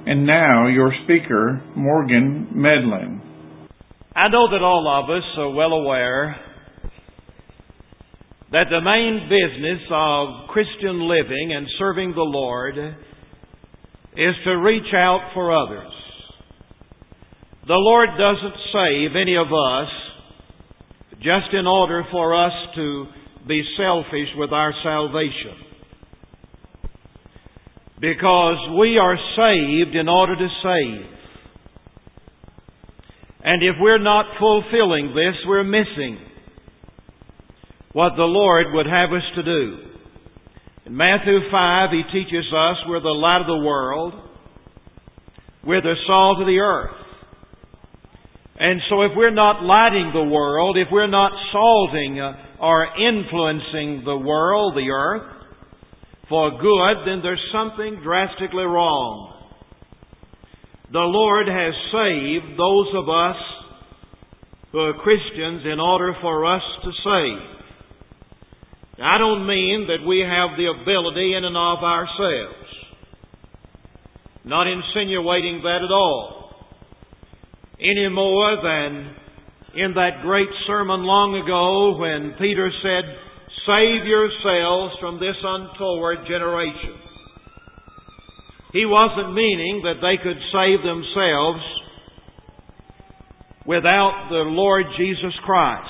And now your speaker, Morgan Medlin. I know that all of us are well aware that the main business of Christian living and serving the Lord is to reach out for others. The Lord doesn't save any of us just in order for us to be selfish with our salvation. Because we are saved in order to save. And if we're not fulfilling this, we're missing what the Lord would have us to do. In Matthew 5, He teaches us we're the light of the world. We're the salt of the earth. And so if we're not lighting the world, if we're not salting or influencing the world, the earth, for good, then there's something drastically wrong. The Lord has saved those of us who are Christians in order for us to save. I don't mean that we have the ability in and of ourselves. Not insinuating that at all. Any more than in that great sermon long ago when Peter said, "Save yourselves from this untoward generation." He wasn't meaning that they could save themselves without the Lord Jesus Christ.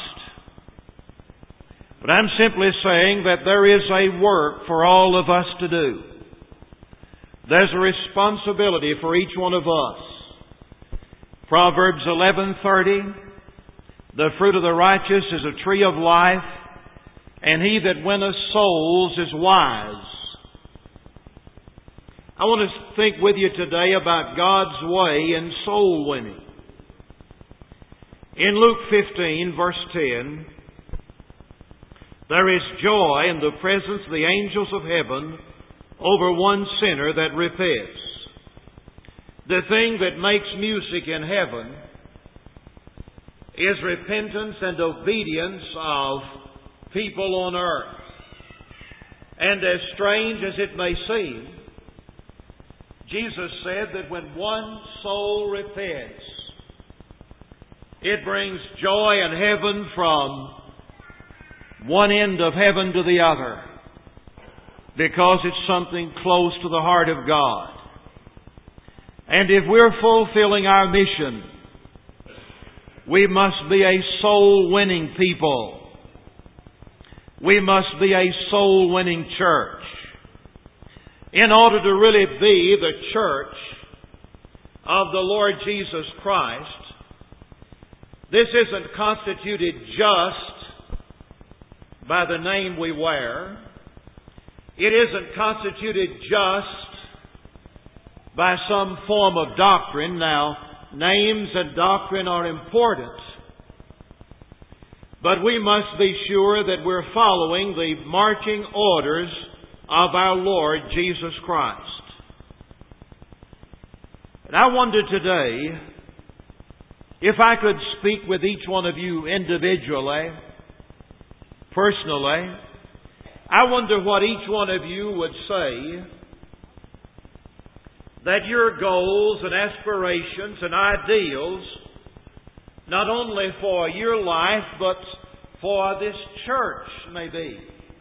But I'm simply saying that there is a work for all of us to do. There's a responsibility for each one of us. Proverbs 11:30, "The fruit of the righteous is a tree of life, and he that winneth souls is wise." I want to think with you today about God's way in soul winning. In Luke 15, verse 10, "There is joy in the presence of the angels of heaven over one sinner that repents." The thing that makes music in heaven is repentance and obedience of people on earth. And as strange as it may seem, Jesus said that when one soul repents, it brings joy in heaven from one end of heaven to the other, because it's something close to the heart of God. And if we're fulfilling our mission, we must be a soul-winning people. We must be a soul-winning church. In order to really be the church of the Lord Jesus Christ, this isn't constituted just by the name we wear. It isn't constituted just by some form of doctrine. Now, names and doctrine are important. But we must be sure that we're following the marching orders of our Lord Jesus Christ. And I wonder today, if I could speak with each one of you individually, personally, I wonder what each one of you would say that your goals and aspirations and ideals, not only for your life, but for this church may be.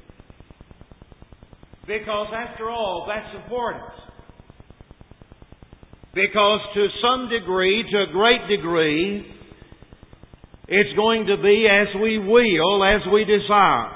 Because after all, that's important. Because to some degree, to a great degree, it's going to be as we will, as we desire.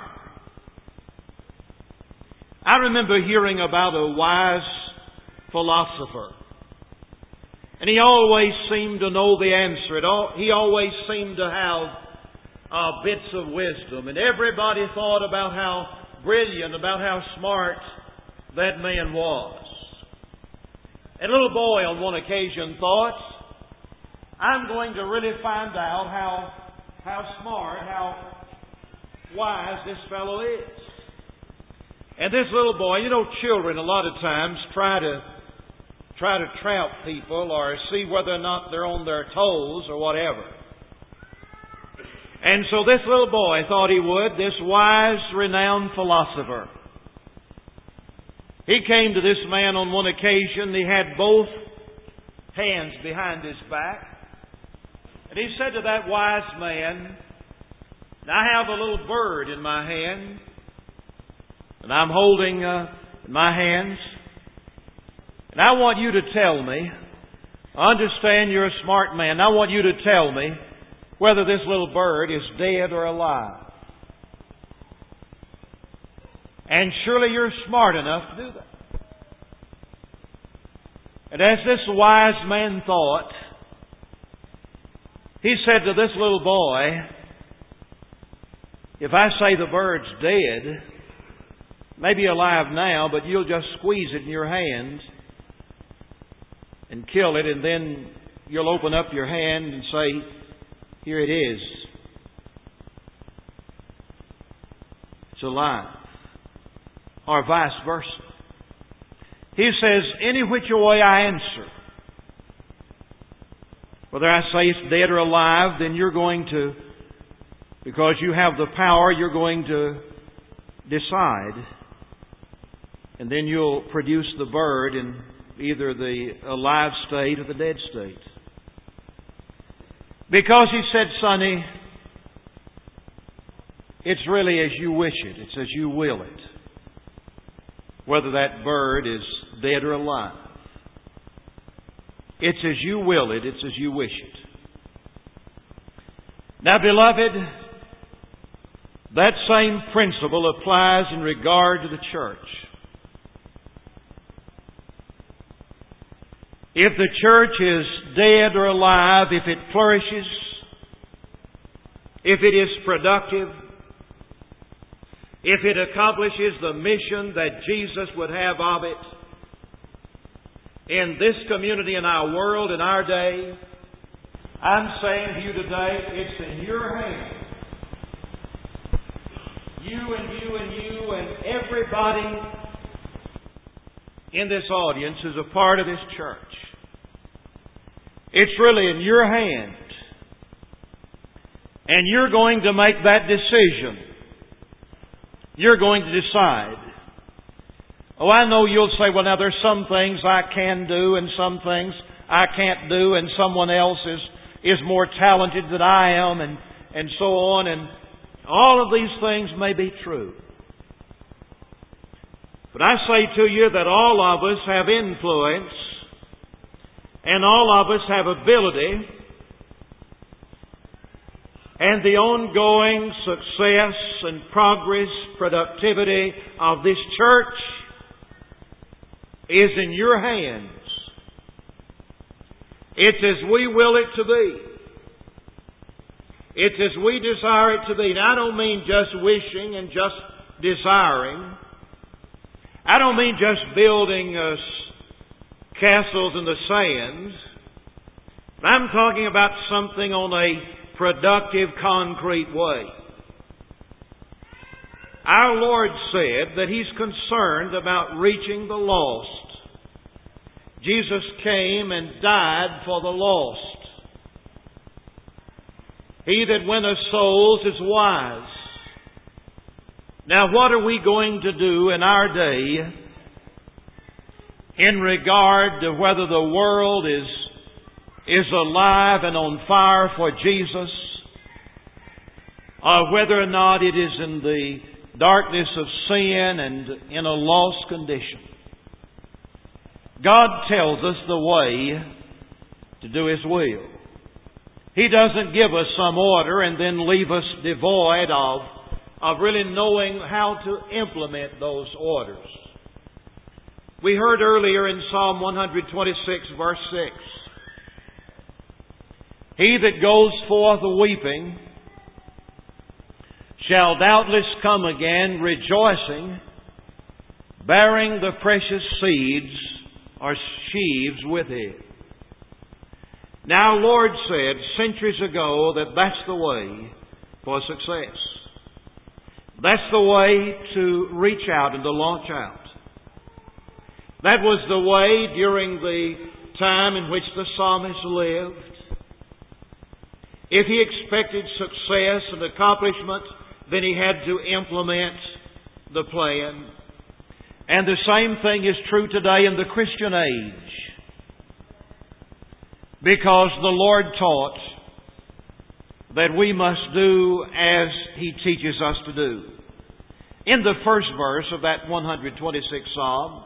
I remember hearing about a wise philosopher. And he always seemed to know the answer. He always seemed to have bits of wisdom. And everybody thought about how brilliant, about how smart that man was. And a little boy on one occasion thought, I'm going to really find out how smart, how wise this fellow is. And this little boy, children a lot of times try to trap people or see whether or not they're on their toes or whatever. And so this little boy thought he would, this wise, renowned philosopher. He came to this man on one occasion. He had both hands behind his back. And he said to that wise man, I have a little bird in my hand, and I'm holding in my hands, and I want you to tell me, I understand you're a smart man, I want you to tell me whether this little bird is dead or alive. And surely you're smart enough to do that. And as this wise man thought, he said to this little boy, if I say the bird's dead, maybe alive now, but you'll just squeeze it in your hand and kill it, and then you'll open up your hand and say, here it is. It's alive. Or vice versa. He says, any which way I answer, whether I say it's dead or alive, then you're going to, because you have the power, you're going to decide. And then you'll produce the bird in either the alive state or the dead state. Because he said, Sonny, it's really as you wish it. It's as you will it. Whether that bird is dead or alive. It's as you will it. It's as you wish it. Now, beloved, that same principle applies in regard to the church. If the church is dead or alive, if it flourishes, if it is productive, if it accomplishes the mission that Jesus would have of it in this community, in our world, in our day, I'm saying to you today, it's in your hands. You and you and you and everybody in this audience is a part of this church. It's really in your hand. And you're going to make that decision. You're going to decide. Oh, I know you'll say, well, now there's some things I can do and some things I can't do, and someone else is more talented than I am, and so on. And all of these things may be true. But I say to you that all of us have influence, and all of us have ability, and the ongoing success and progress, productivity of this church is in your hands. It's as we will it to be. It's as we desire it to be. Now, I don't mean just wishing and just desiring. I don't mean just building castles in the sand. I'm talking about something on a productive, concrete way. Our Lord said that He's concerned about reaching the lost. Jesus came and died for the lost. He that winneth souls is wise. Now, what are we going to do in our day in regard to whether the world is alive and on fire for Jesus, or whether or not it is in the darkness of sin and in a lost condition? God tells us the way to do His will. He doesn't give us some order and then leave us devoid of really knowing how to implement those orders. We heard earlier in Psalm 126 verse 6, He that goes forth a-weeping shall doubtless come again rejoicing, bearing the precious seeds or sheaves with Him. Now, our Lord said centuries ago that that's the way for success. That's the way to reach out and to launch out. That was the way during the time in which the psalmist lived. If he expected success and accomplishment, then he had to implement the plan. And the same thing is true today in the Christian age. because the Lord taught that we must do as He teaches us to do. In the first verse of that 126th Psalm,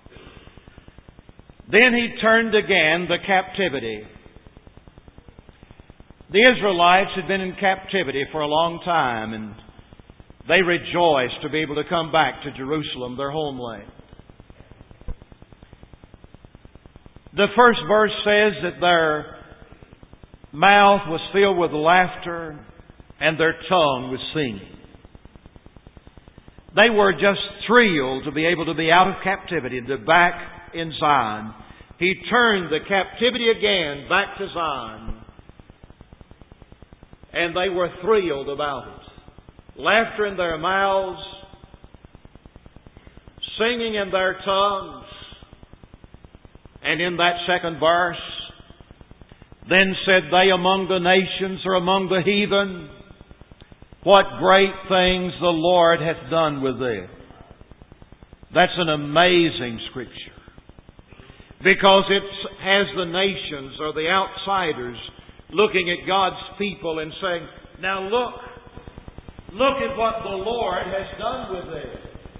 then He turned again the captivity. The Israelites had been in captivity for a long time, and they rejoiced to be able to come back to Jerusalem, their homeland. The first verse says that their mouth was filled with laughter and their tongue was singing. They were just thrilled to be able to be out of captivity, to back in Zion. He turned the captivity again back to Zion, and they were thrilled about it. Laughter in their mouths, singing in their tongues. And in that second verse, then said they among the nations or among the heathen, what great things the Lord hath done with them. That's an amazing scripture, because it has the nations or the outsiders looking at God's people and saying, now look at what the Lord has done with them.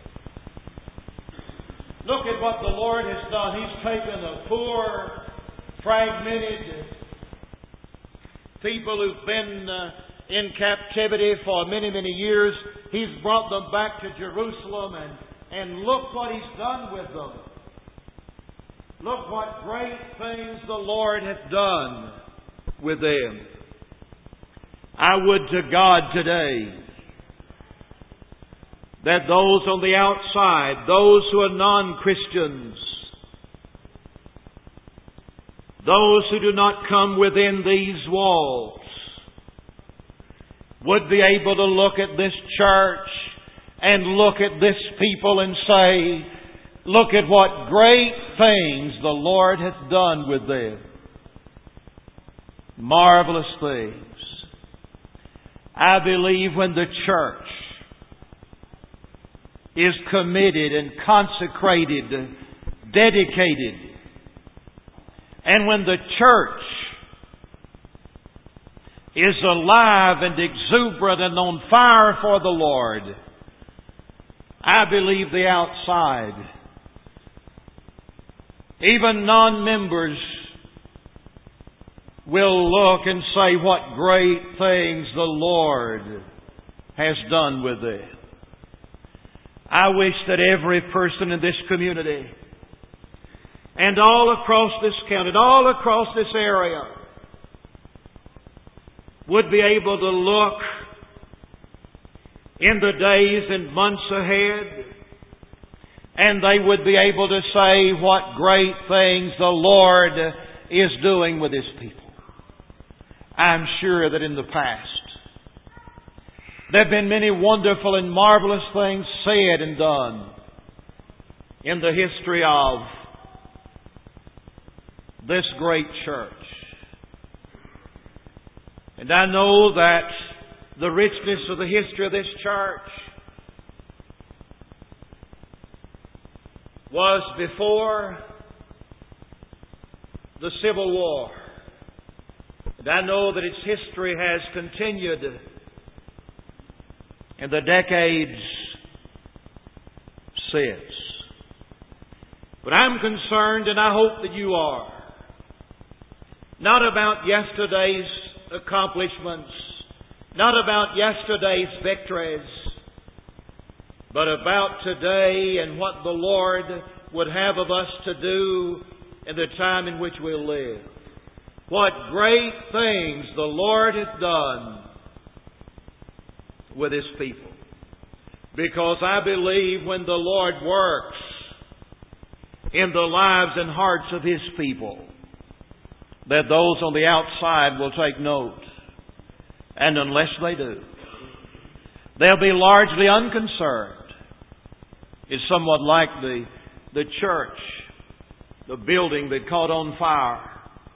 Look at what the Lord has done. He's taken a poor, fragmented people who've been in captivity for many, many years. He's brought them back to Jerusalem, and look what He's done with them. Look what great things the Lord hath done with them. I would to God today that those on the outside, those who are non-Christians, those who do not come within these walls, would be able to look at this church and look at this people and say, look at what great things the Lord hath done with them. Marvelous things. I believe when the church is committed and consecrated, dedicated, and when the church is alive and exuberant and on fire for the Lord, I believe the outside, even non-members, will look and say what great things the Lord has done with them. I wish that every person in this community and all across this county, and all across this area, would be able to look in the days and months ahead, and they would be able to say what great things the Lord is doing with His people. I'm sure that in the past there have been many wonderful and marvelous things said and done in the history of this great church. And I know that the richness of the history of this church was before the Civil War. And I know that its history has continued in the decades since. But I'm concerned, and I hope that you are, not about yesterday's accomplishments, not about yesterday's victories, but about today and what the Lord would have of us to do in the time in which we'll live. What great things the Lord hath done with His people. Because I believe when the Lord works in the lives and hearts of His people, that those on the outside will take note. And unless they do, they'll be largely unconcerned. It's somewhat like the church, the building that caught on fire.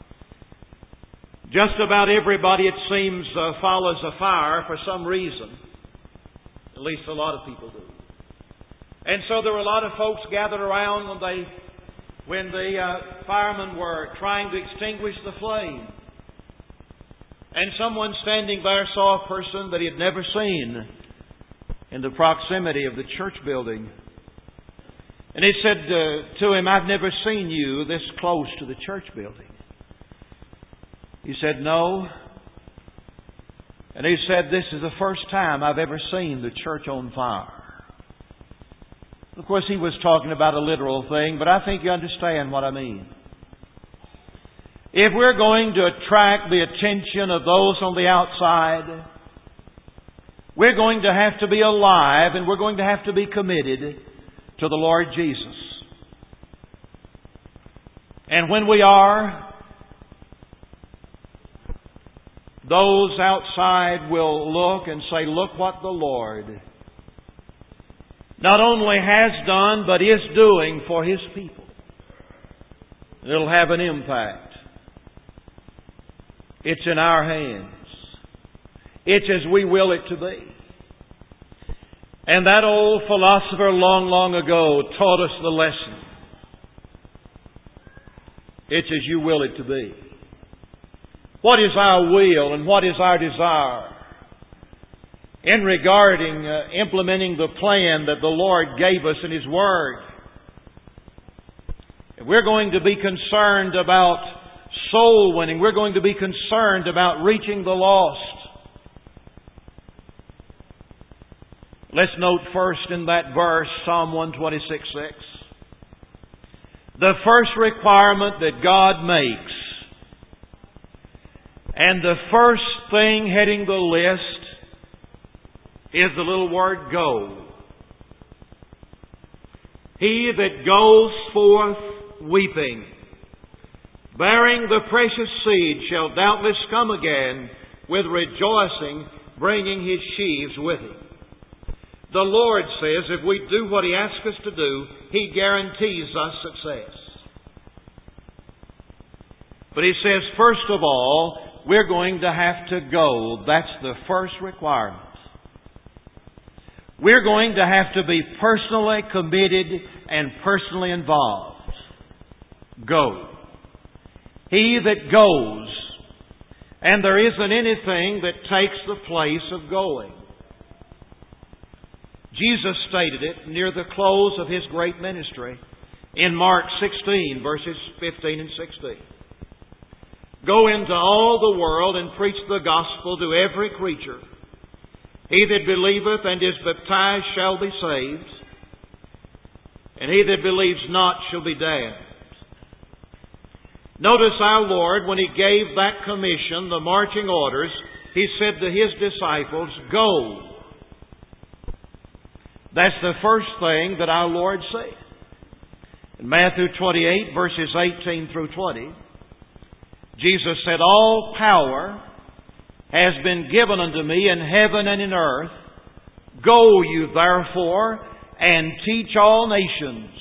Just about everybody, it seems, follows a fire for some reason. At least a lot of people do. And so there were a lot of folks gathered around when the firemen were trying to extinguish the flame. And someone standing there saw a person that he had never seen in the proximity of the church building. And he said to him, "I've never seen you this close to the church building." He said, "No." And he said, "This is the first time I've ever seen the church on fire." Of course, he was talking about a literal thing, but I think you understand what I mean. If we're going to attract the attention of those on the outside, we're going to have to be alive and we're going to have to be committed to the Lord Jesus. And when we are, those outside will look and say, "Look what the Lord not only has done, but is doing for His people." It'll have an impact. It's in our hands. It's as we will it to be. And that old philosopher long, long ago taught us the lesson. It's as you will it to be. What is our will and what is our desire in regarding implementing the plan that the Lord gave us in His Word? If we're going to be concerned about soul winning, we're going to be concerned about reaching the lost. Let's note first in that verse, Psalm 126:6. The first requirement that God makes, and the first thing heading the list, is the little word "go." He that goes forth weeping, bearing the precious seed, shall doubtless come again with rejoicing, bringing his sheaves with him. The Lord says if we do what He asks us to do, He guarantees us success. But He says, first of all, we're going to have to go. That's the first requirement. We're going to have to be personally committed and personally involved. Go. He that goes, and there isn't anything that takes the place of going. Jesus stated it near the close of His great ministry in Mark 16, verses 15 and 16. Go into all the world and preach the gospel to every creature. He that believeth and is baptized shall be saved, and he that believes not shall be damned. Notice our Lord, when He gave that commission, the marching orders, He said to His disciples, "Go." That's the first thing that our Lord said. In Matthew 28, verses 18 through 20, Jesus said, "All power has been given unto me in heaven and in earth. Go you therefore and teach all nations,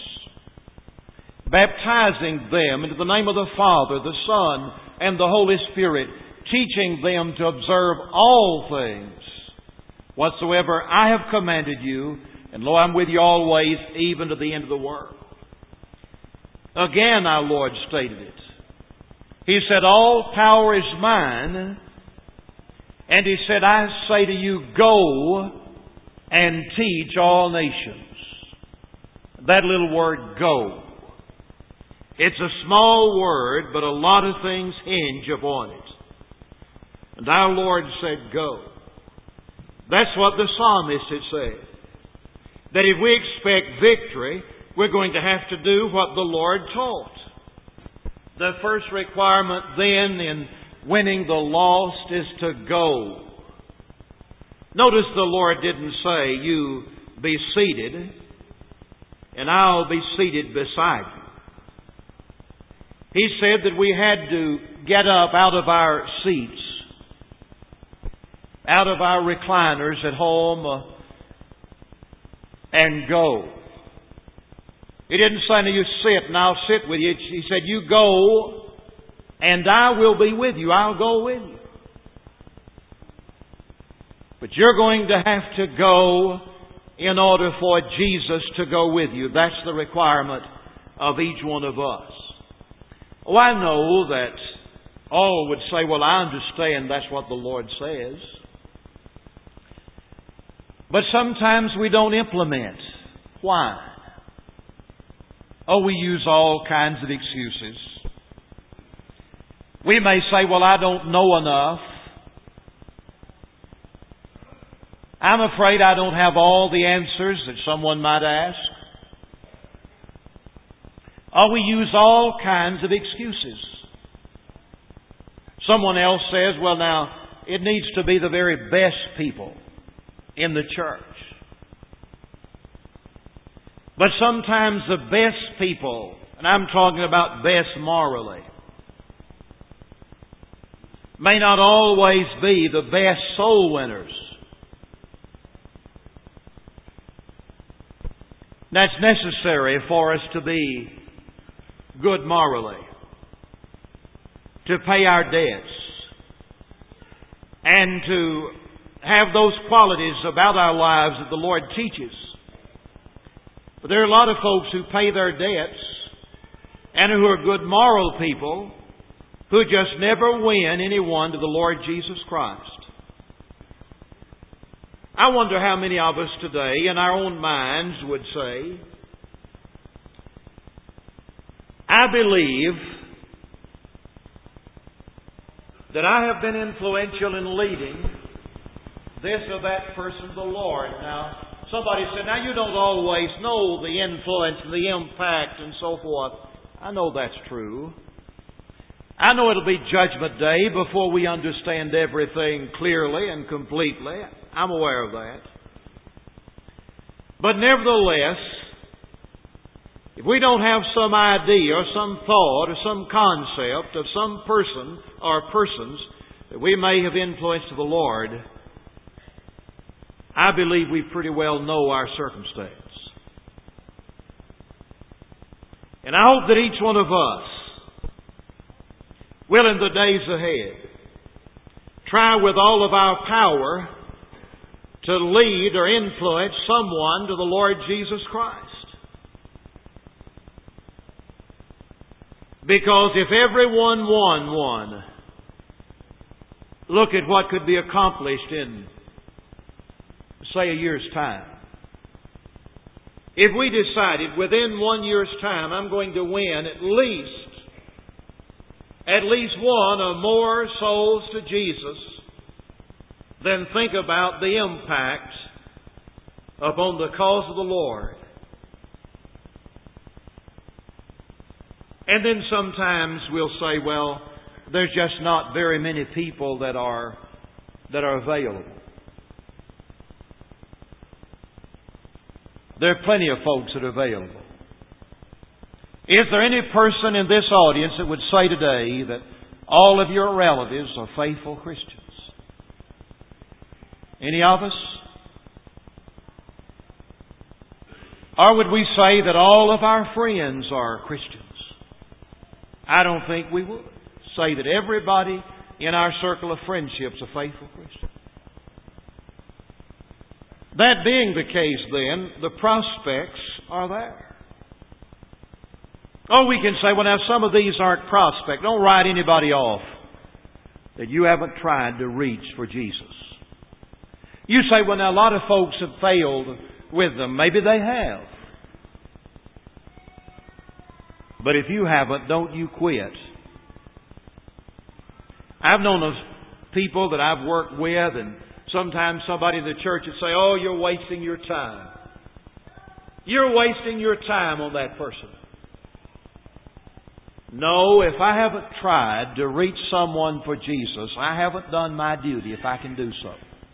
baptizing them into the name of the Father, the Son, and the Holy Spirit, teaching them to observe all things whatsoever I have commanded you. And lo, I'm with you always, even to the end of the world." Again, our Lord stated it. He said, "All power is mine." And He said, "I say to you, go and teach all nations." That little word, "go." It's a small word, but a lot of things hinge upon it. And our Lord said, "Go." That's what the psalmist had said. That if we expect victory, we're going to have to do what the Lord taught. The first requirement then in winning the lost is to go. Notice the Lord didn't say, "You be seated, and I'll be seated beside you." He said that we had to get up out of our seats, out of our recliners at home, and go. He didn't say, "Now you sit and I'll sit with you." He said, "You go and I will be with you. I'll go with you." But you're going to have to go in order for Jesus to go with you. That's the requirement of each one of us. Oh, I know that all would say, well, I understand that's what the Lord says. But sometimes we don't implement. Why? Oh, we use all kinds of excuses. We may say, well, I don't know enough. I'm afraid I don't have all the answers that someone might ask. Or we use all kinds of excuses. Someone else says, well, now, it needs to be the very best people in the church. But sometimes the best people, and I'm talking about best morally, may not always be the best soul winners. That's necessary for us to be good morally, to pay our debts, and to have those qualities about our lives that the Lord teaches. But there are a lot of folks who pay their debts and who are good moral people who just never win anyone to the Lord Jesus Christ. I wonder how many of us today in our own minds would say, I believe that I have been influential in leading this or that person to the Lord. Now, somebody said, now you don't always know the influence and the impact and so forth. I know that's true. I know it'll be Judgment Day before we understand everything clearly and completely. I'm aware of that. But nevertheless, if we don't have some idea or some thought or some concept of some person or persons that we may have influenced to the Lord, I believe we pretty well know our circumstance. And I hope that each one of us will in the days ahead try with all of our power to lead or influence someone to the Lord Jesus Christ. Because if everyone won one, look at what could be accomplished in, say, a year's time. If we decided within 1 year's time I'm going to win at least one or more souls to Jesus, then think about the impact upon the cause of the Lord. And then sometimes we'll say, well, there's just not very many people that are available. There are plenty of folks that are available. Is there any person in this audience that would say today that all of your relatives are faithful Christians? Any of us? Or would we say that all of our friends are Christians? I don't think we would say that everybody in our circle of friendships are faithful Christians. That being the case, then, the prospects are there. Oh, we can say, well, now some of these aren't prospects. Don't write anybody off that you haven't tried to reach for Jesus. You say, well, now a lot of folks have failed with them. Maybe they have. But if you haven't, don't you quit. I've known of people that I've worked with, and sometimes somebody in the church would say, oh, you're wasting your time. You're wasting your time on that person. No, if I haven't tried to reach someone for Jesus, I haven't done my duty if I can do so.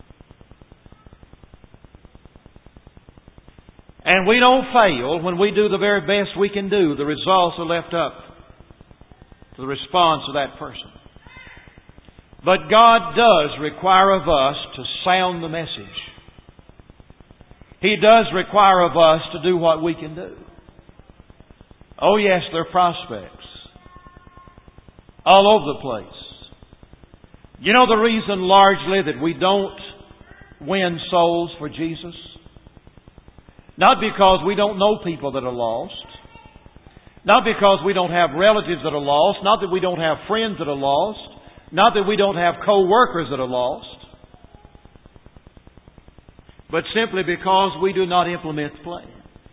And we don't fail when we do the very best we can do. The results are left up to the response of that person. But God does require of us to sound the message. He does require of us to do what we can do. Oh yes, there are prospects all over the place. You know the reason largely that we don't win souls for Jesus? Not because we don't know people that are lost. Not because we don't have relatives that are lost, not that we don't have friends that are lost, not that we don't have co-workers that are lost, but simply because we do not implement the plan.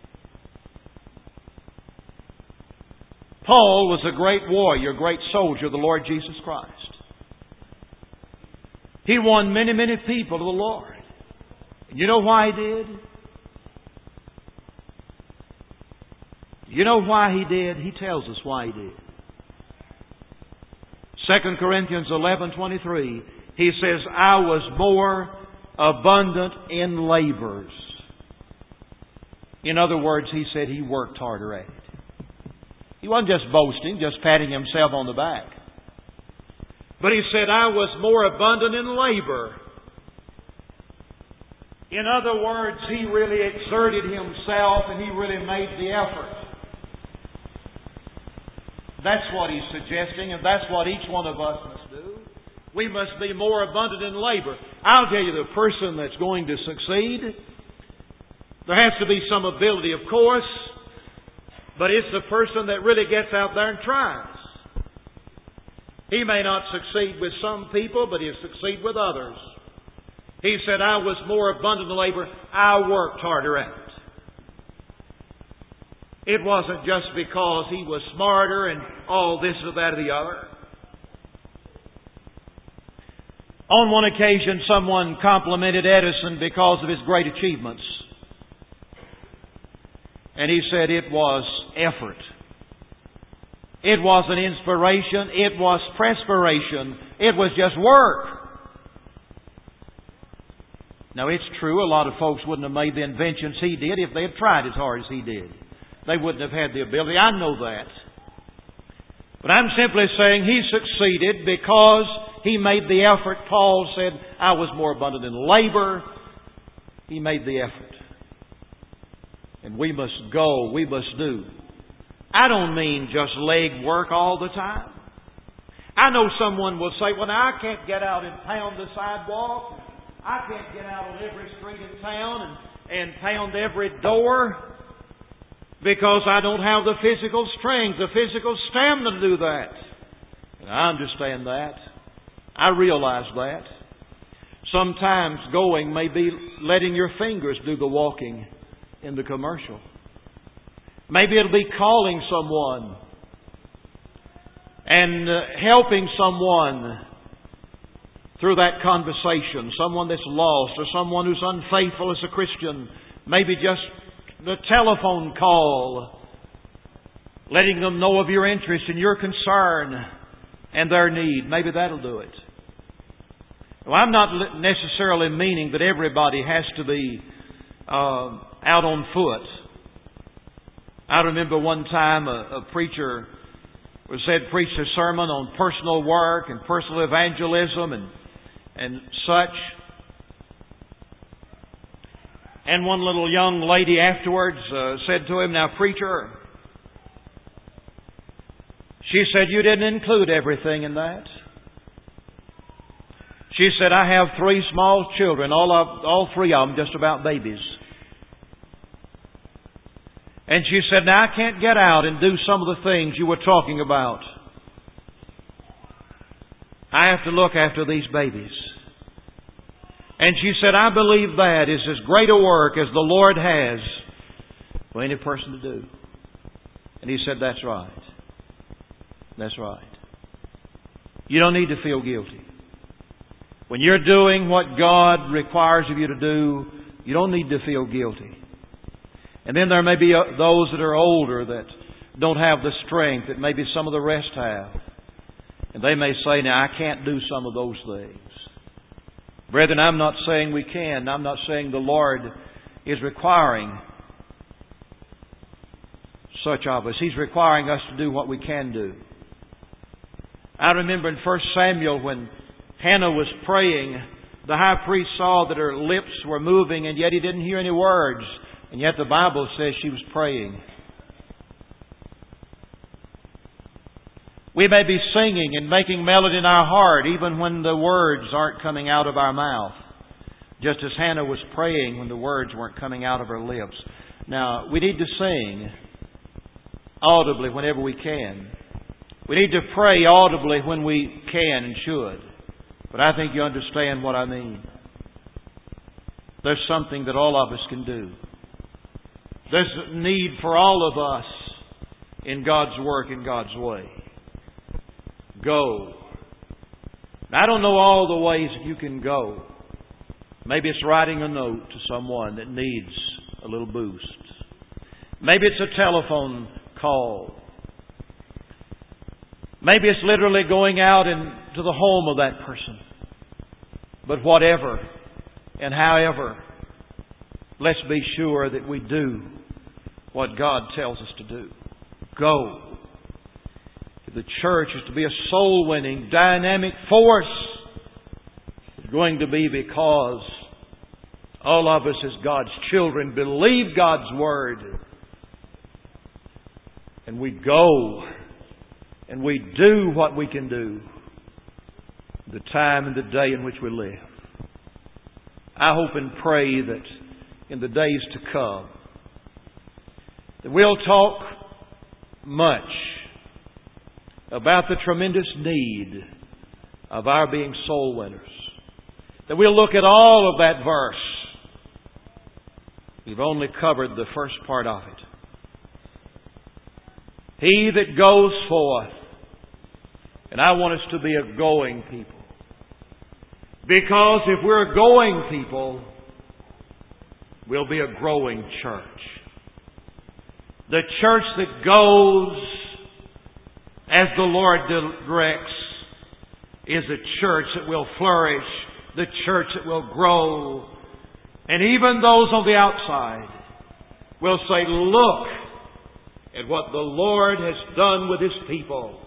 Paul was a great warrior, a great soldier of the Lord Jesus Christ. He won many, many people to the Lord. You know why he did? You know why he did? He tells us why he did. 2 Corinthians 11:23, he says, I was more abundant in labors. In other words, he said he worked harder at it. He wasn't just boasting, just patting himself on the back. But he said, I was more abundant in labor. In other words, he really exerted himself and he really made the effort. That's what he's suggesting, and that's what each one of us must do. We must be more abundant in labor. I'll tell you, the person that's going to succeed, there has to be some ability, of course, but it's the person that really gets out there and tries. He may not succeed with some people, but he'll succeed with others. He said, I was more abundant in labor. I worked harder at it. It wasn't just because he was smarter and all this or that or the other. On one occasion, someone complimented Edison because of his great achievements. And he said it was effort. It was an inspiration. It was perspiration. It was just work. Now, it's true, a lot of folks wouldn't have made the inventions he did if they had tried as hard as he did. They wouldn't have had the ability. I know that. But I'm simply saying he succeeded because he made the effort. Paul said, I was more abundant in labor. He made the effort. And we must go, we must do. I don't mean just leg work all the time. I know someone will say, well, now I can't get out and pound the sidewalk. I can't get out on every street in town and pound every door because I don't have the physical strength, the physical stamina to do that. And I understand that. I realize that. Sometimes going may be letting your fingers do the walking in the commercial. Maybe it'll be calling someone and helping someone through that conversation. Someone that's lost or someone who's unfaithful as a Christian. Maybe just the telephone call, letting them know of your interest and your concern and their need. Maybe that'll do it. Well, I'm not necessarily meaning that everybody has to be out on foot. I remember one time a preacher was said preached a sermon on personal work and personal evangelism and such. And one little young lady afterwards said to him, now preacher, she said, you didn't include everything in that. She said, I have 3 small children, all 3 of them just about babies. And she said, now I can't get out and do some of the things you were talking about. I have to look after these babies. And she said, I believe that is as great a work as the Lord has for any person to do. And he said, that's right. That's right. You don't need to feel guilty. When you're doing what God requires of you to do, you don't need to feel guilty. And then there may be those that are older that don't have the strength that maybe some of the rest have. And they may say, now I can't do some of those things. Brethren, I'm not saying we can. I'm not saying the Lord is requiring such of us. He's requiring us to do what we can do. I remember in 1 Samuel when Hannah was praying, the high priest saw that her lips were moving and yet he didn't hear any words. And yet the Bible says she was praying. We may be singing and making melody in our heart even when the words aren't coming out of our mouth. Just as Hannah was praying when the words weren't coming out of her lips. Now, we need to sing. audibly whenever we can. We need to pray audibly when we can and should. But I think you understand what I mean. There's something that all of us can do. There's a need for all of us in God's work, in God's way. Go. I don't know all the ways that you can go. Maybe it's writing a note to someone that needs a little boost. Maybe it's a telephone call. Maybe it's literally going out into the home of that person. But whatever and however, let's be sure that we do what God tells us to do. Go. If the church is to be a soul-winning, dynamic force, it's going to be because all of us as God's children believe God's Word. And we go and we do what we can do the time and the day in which we live. I hope and pray that in the days to come that we'll talk much about the tremendous need of our being soul winners. That we'll look at all of that verse. We've only covered the first part of it. He that goes forth. And I want us to be a going people. Because if we're a going people, we'll be a growing church. The church that goes as the Lord directs is a church that will flourish, the church that will grow. And even those on the outside will say, look at what the Lord has done with His people.